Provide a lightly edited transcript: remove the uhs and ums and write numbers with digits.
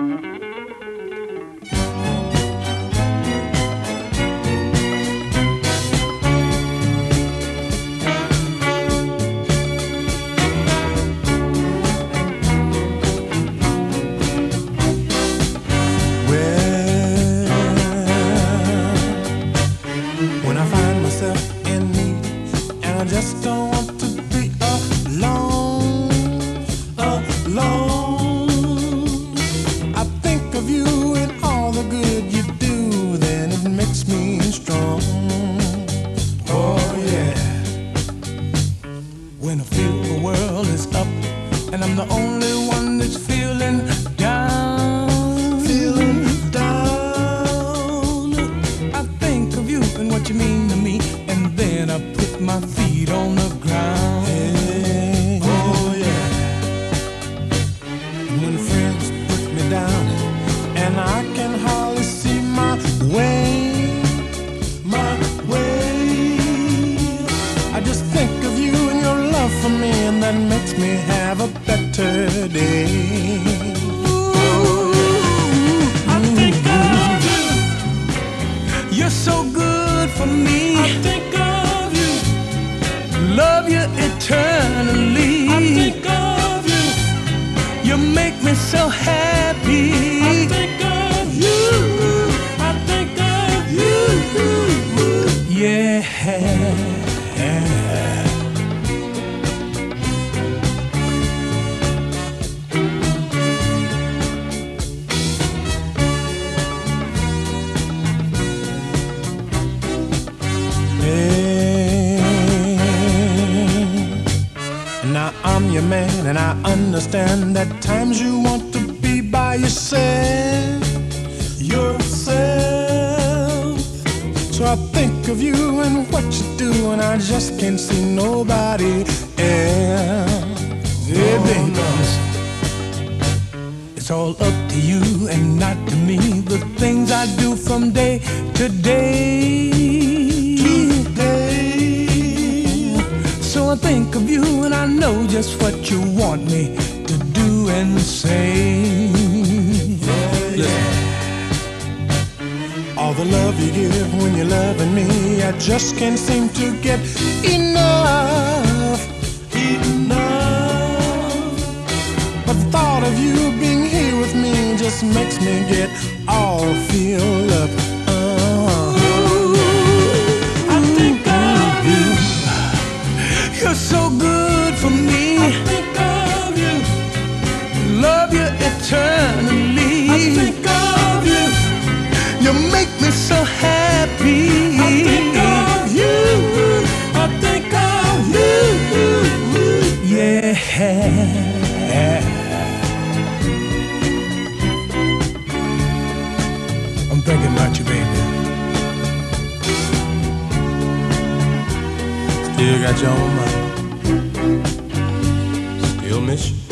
When I find myself in need and I just don't want to be alone, alone. I think of you and all the good you do, then it makes me strong. Oh yeah. When I feel the world is up and I'm the only one that's feeling down, feeling down, I think of you and what you mean to me, and then I put my feet on the ground. Hey, oh yeah. When friends put me down and I can hardly see my way, my way, I just think of you and your love for me, and that makes me have a better day. I think of you. You're so good for me. I think of you. Love you eternally. I think of you. You make me so happy. I think of you. I think of you. Yeah. Now I'm your man and I understand that times you want to be by yourself, yourself. So I think of you and what you do, and I just can't see nobody else. Yeah, baby. It's all up to you and not to me, the things I do from day to day. So I think of you and I know just what you want me to do and say. Listen. All the love you give when you're loving me, I just can't seem to get enough, enough. But the thought of you being here with me just makes me get all filled up. You're so good for me. I think of you. Love you eternally. I think of you. You make me so happy. I think of you. I think of you. Yeah. I'm thinking about you, baby. Still got you on my mind. Still miss you.